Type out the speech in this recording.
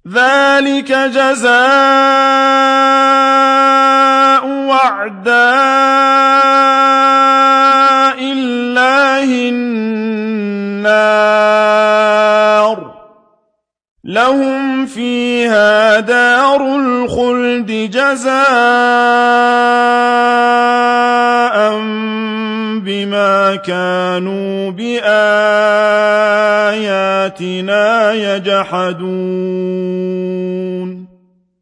ذلك جزاء أعداء الله النار لهم فيها دار الخلد جزاء بما كانوا بآياتنا يجحدون